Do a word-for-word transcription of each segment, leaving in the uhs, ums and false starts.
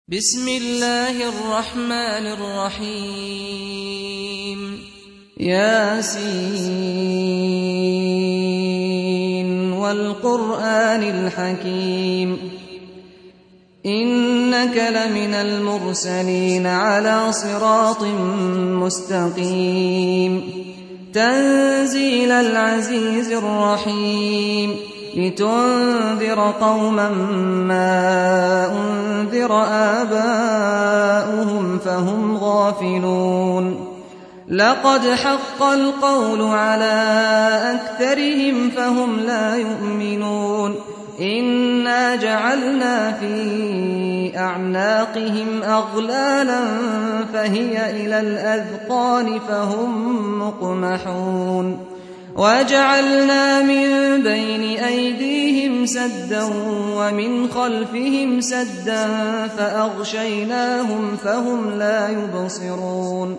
بسم الله الرحمن الرحيم ياسين والقرآن الحكيم إنك لمن المرسلين على صراط مستقيم تنزيل العزيز الرحيم لتنذر قوما ما أنذر آباؤهم فهم غافلون لقد حق القول على أكثرهم فهم لا يؤمنون إنا جعلنا في أعناقهم أغلالا فهي إلى الأذقان فهم مقمحون وجعلنا من بين أيديهم سدا ومن خلفهم سدا فأغشيناهم فهم لا يبصرون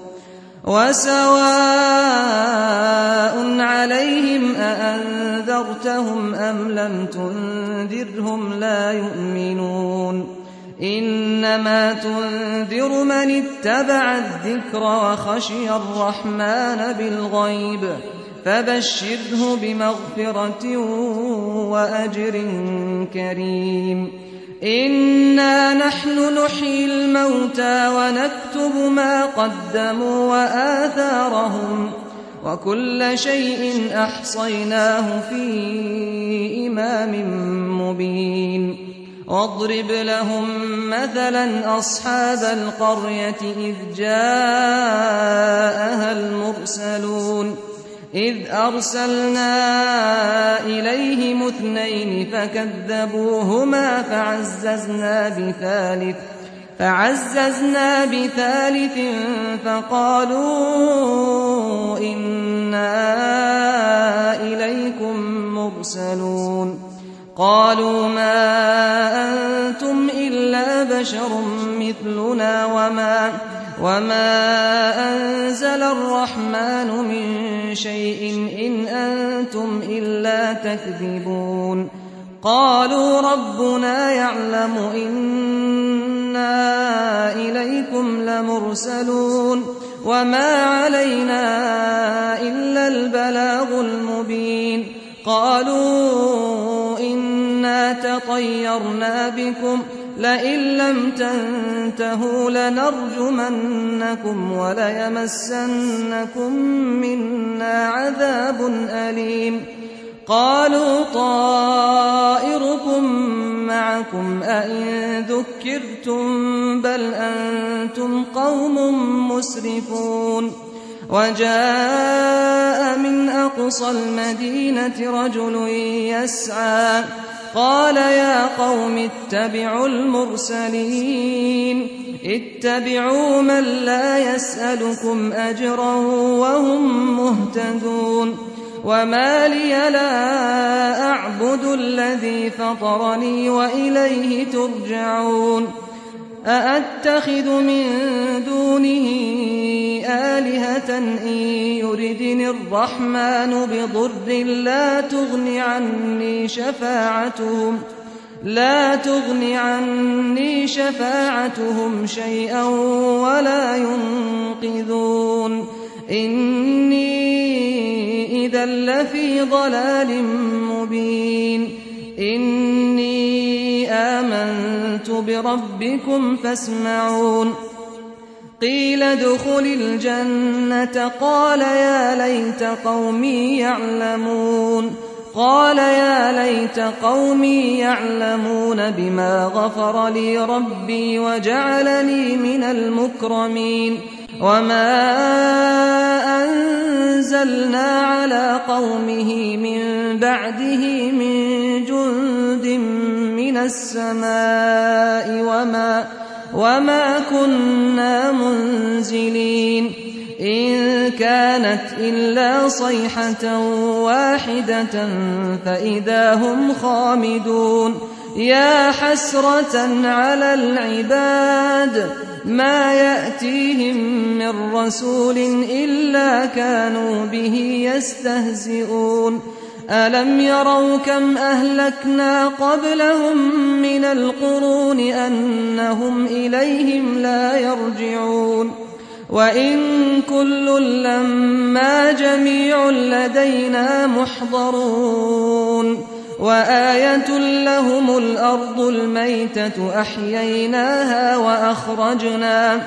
وسواء عليهم أأنذرتهم أم لم تنذرهم لا يؤمنون إنما تنذر من اتبع الذكر وخشي الرحمن بالغيب فبشره بمغفرة وأجر كريم إنا نحن نحيي الموتى ونكتب ما قدموا وآثارهم وكل شيء أحصيناه في إمام مبين واضرب لهم مثلا أصحاب القرية إذ جاءها المرسلون إذ أرسلنا إليهم اثنين فكذبوهما فعززنا بثالث فعززنا بثالث فقالوا إنا إليكم مرسلون قالوا ما أنتم إلا بشر مثلنا وما وما أنزل الرحمن من شيء إن أنتم إلا تكذبون قالوا ربنا يعلم إنا إليكم لمرسلون وما علينا إلا البلاغ المبين قالوا إنا تطيرنا بكم لئن لم تنتهوا لنرجمنكم وليمسنكم منا عذاب أليم قالوا طائركم معكم أئن ذكرتم بل أنتم قوم مسرفون وجاء من أقصى المدينة رجل يسعى قال يا قوم اتبعوا المرسلين اتبعوا من لا يسألكم أجرا وهم مهتدون وما لي لا أعبد الذي فطرني وإليه ترجعون أأتخذ من دونه آلهة إن يردني الرحمن بضر لا تغن عني شفاعتهم لا تغن عني شفاعتهم شيئا ولا ينقذون إني إذا لفي ضلال مبين إني آمنت بربكم فاسمعون قيل ادخل الجنة قال يا ليت قومي يعلمون قال يا ليت قومي يعلمون بما غفر لي ربي وجعلني من المكرمين وما أنزلنا على قومه من بعده من جند من السماء وما وما كنا منزلين إن كانت إلا صيحة واحدة فإذا هم خامدون يا حسرة على العباد ما يأتيهم من رسول إلا كانوا به يستهزئون ألم يروا كم أهلكنا قبلهم من القرون أنهم إليهم لا يرجعون وإن كل لما جميع لدينا محضرون وآية لهم الأرض الميتة أحييناها وأخرجنا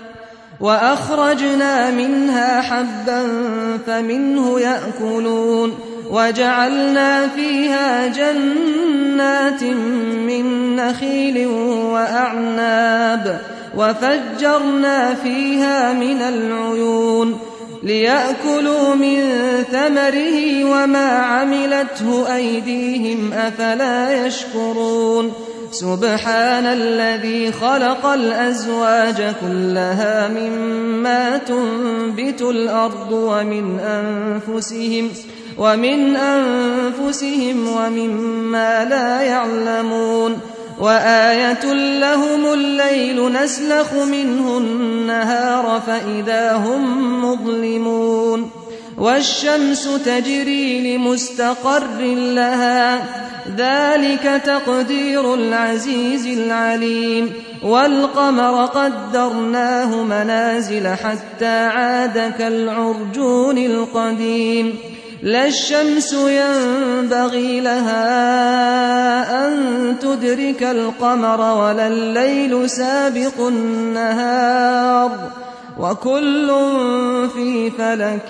وأخرجنا منها حبا فمنه يأكلون وجعلنا فيها جنات من نخيل وأعناب وفجرنا فيها من العيون ليأكلوا من ثمره وما عملته أيديهم أفلا يشكرون سبحان الذي خلق الأزواج كلها مما تنبت الأرض ومن أنفسهم ومن أنفسهم ومما لا يعلمون وآية لهم الليل نسلخ منه النهار فإذا هم مظلمون والشمس تجري لمستقر لها ذلك تقدير العزيز العليم والقمر قدرناه منازل حتى عاد كالعرجون القديم لا الشمس ينبغي لها أن تدرك القمر ولا الليل سابق النهار وكل في فلك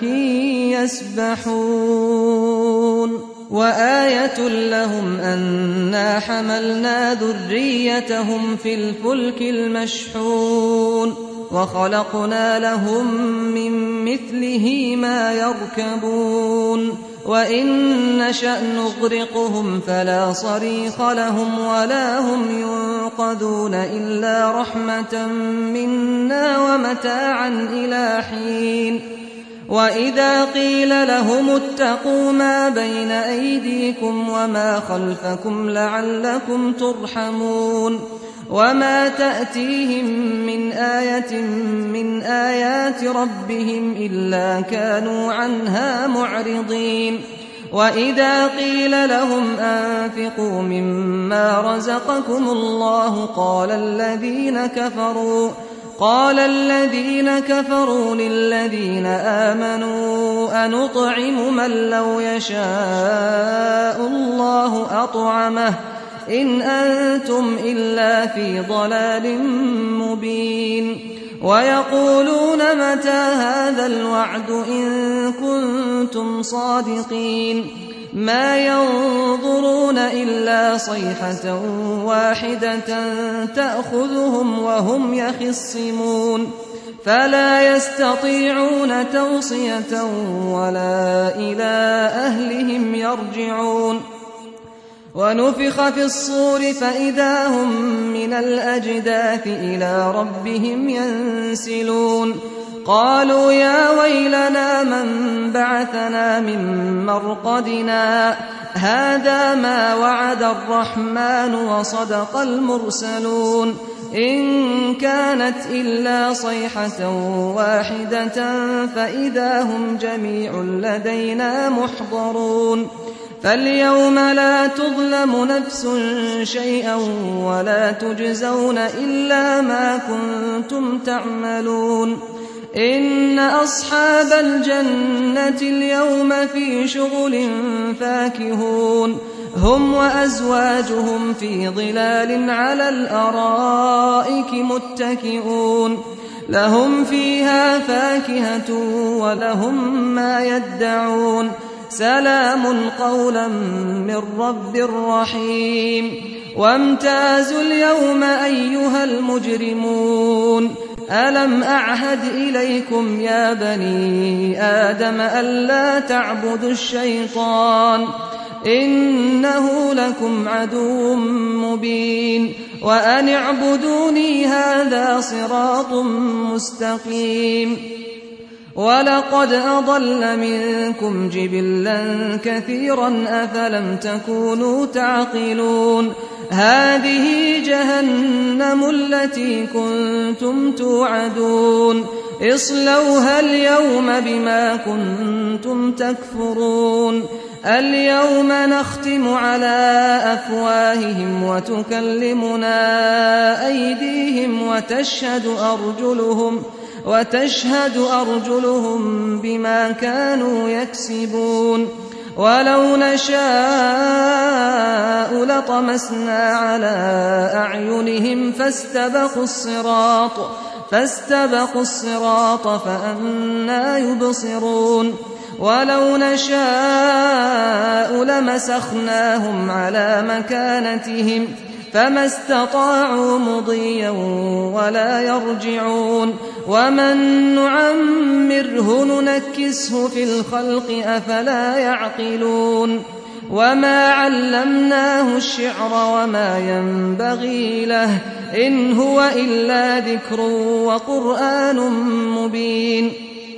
يسبحون وآية لهم أنا حملنا ذريتهم في الفلك المشحون وخلقنا لهم من مثله ما يركبون وإن نشأ نغرقهم فلا صريخ لهم ولا هم ينقذون إلا رحمة منا ومتاعا إلى حين وإذا قيل لهم اتقوا ما بين أيديكم وما خلفكم لعلكم ترحمون وما تأتيهم من آية من آيات ربهم إلا كانوا عنها معرضين وإذا قيل لهم أنفقوا مما رزقكم الله قال الذين كفروا قال الذين كفروا للذين آمنوا أنطعم من لو يشاء الله أطعمه إن أنتم إلا في ضلال مبين ويقولون متى هذا الوعد إن كنتم صادقين ما ينظرون إلا صيحة واحدة تأخذهم وهم يخصمون فلا يستطيعون توصية ولا إلى أهلهم يرجعون ونفخ في الصور فإذا هم من الأجداث إلى ربهم ينسلون قالوا يا ويلنا من بعثنا من مرقدنا هذا ما وعد الرحمن وصدق المرسلون إن كانت إلا صيحة واحدة فإذا هم جميع لدينا محضرون فاليوم لا تظلم نفس شيئا ولا تجزون إلا ما كنتم تعملون إن أصحاب الجنة اليوم في شغل فاكهون هم وأزواجهم في ظلال على الأرائك متكئون لهم فيها فاكهة ولهم ما يدعون سلام قولا من رب رحيم وامتازوا اليوم أيها المجرمون ألم أعهد إليكم يا بني آدم ألا تعبدوا الشيطان إنه لكم عدو مبين وأن اعبدوني هذا صراط مستقيم ولقد أضل منكم جبلا كثيرا أفلم تكونوا تعقلون هذه جهنم التي كنتم توعدون اصلوها اليوم بما كنتم تكفرون اليوم نختم على أفواههم وتكلمنا أيديهم وتشهد أرجلهم وتشهد أرجلهم بما كانوا يكسبون ولو نشاء لطمسنا على أعينهم فاستبقوا الصراط فاستبقوا الصراط فأنى يبصرون ولو نشاء لمسخناهم على مكانتهم فما استطاعوا مضيا ولا يرجعون ومن نعمره ننكسه في الخلق أفلا يعقلون وما علمناه الشعر وما ينبغي له إن هو إلا ذكر وقرآن مبين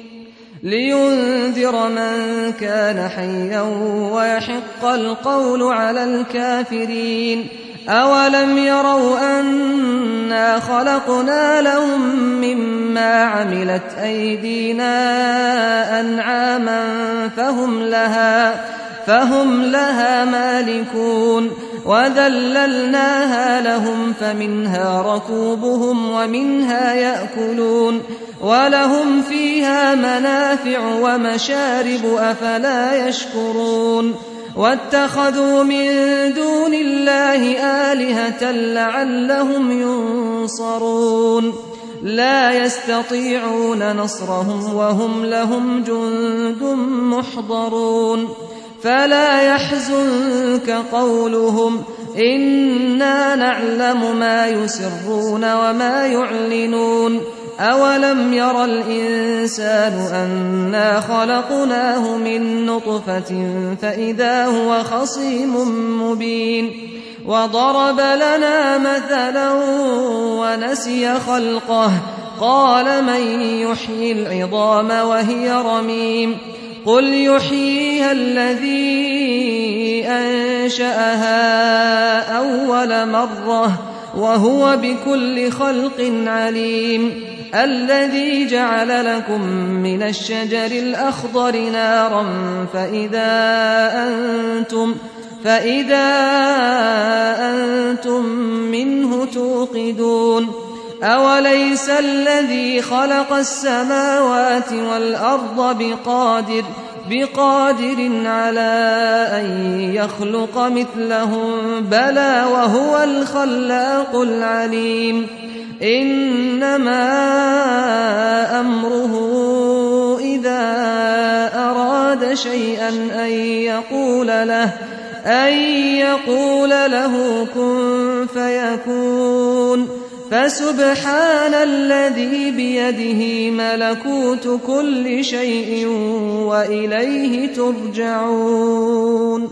لينذر من كان حيا ويحق القول على الكافرين أولم يروا أنا خلقنا لهم مما عملت أيدينا أنعاما فهم لها فهم لها مالكون وذللناها لهم فمنها ركوبهم ومنها يأكلون ولهم فيها منافع ومشارب أفلا يشكرون واتخذوا من دون الله آلهة لعلهم ينصرون لا يستطيعون نصرهم وهم لهم جند محضرون فلا يحزنك قولهم إنا نعلم ما يسرون وما يعلنون أولم ير الإنسان أنا خلقناه من نطفة فإذا هو خصيم مبين وضرب لنا مثلا ونسي خلقه قال من يحيي العظام وهي رميم قل يحييها الذي أنشأها أول مرة وهو بكل خلق عليم الذي جعل لكم من الشجر الأخضر نارا فإذا أنتم فإذا أنتم منه توقدون أوليس الذي خلق السماوات والأرض بقادر بقادر على أن يخلق مثلهم بلى وهو الخلاق العليم إنما أمره إذا أراد شيئا أن يقول له أن يقول له كن فيكون فسبحان الذي بيده ملكوت كل شيء وإليه ترجعون